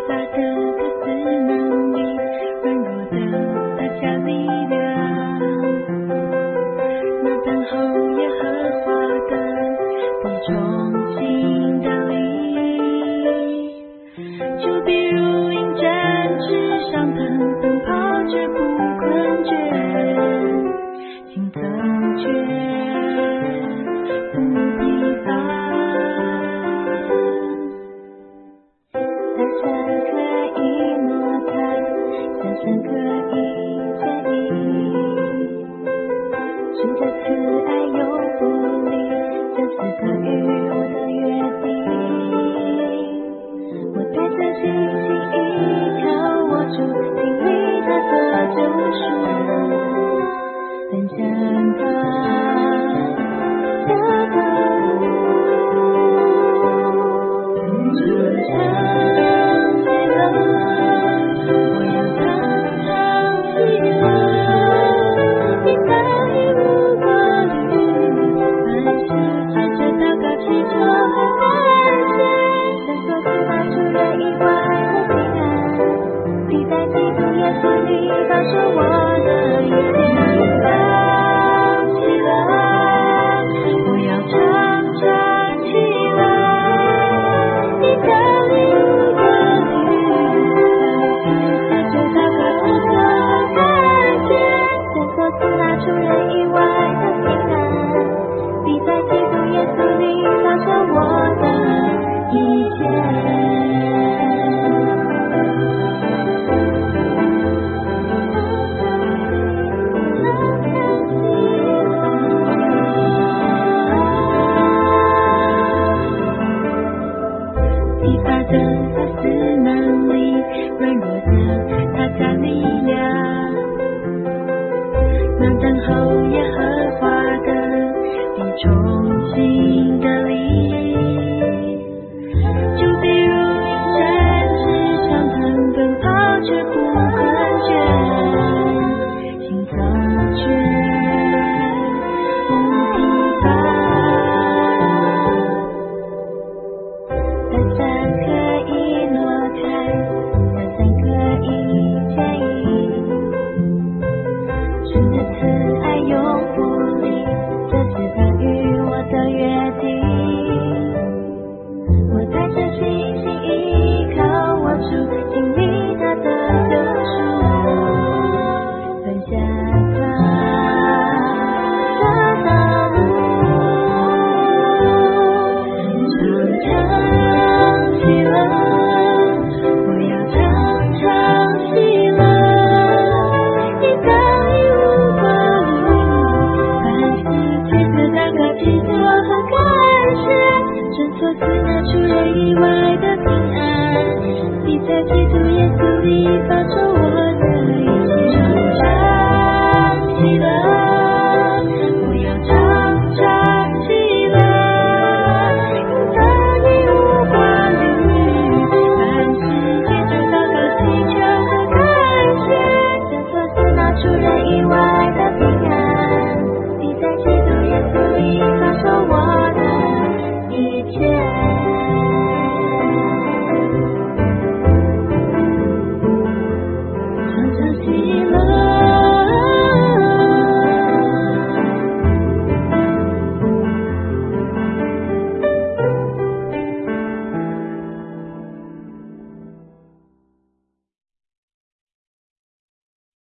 发的各自能力，软弱的大家力量。那等候耶和华的，必重新得力。就比如鹰展翅上腾，奔跑绝不困倦，心增觉不疲乏。大山可以挪开，小山可以迁移，主的慈爱永不离，这是他与我的约定。我带着信心依靠我主，经历他所救赎，分享他的道路。常常喜乐，我要常常喜乐，你的一路过旅，凡事借着祷告祈求和感谢，神所赐那出人意外的平安，必在基督耶稣里保守我的一天。常喜乐，我要常常喜乐，你的礼物的旅，借着祷告祈求和感谢，神所赐那出人意外的平安，必在基督耶稣里保守我的一切。疲乏的发丝能力，软弱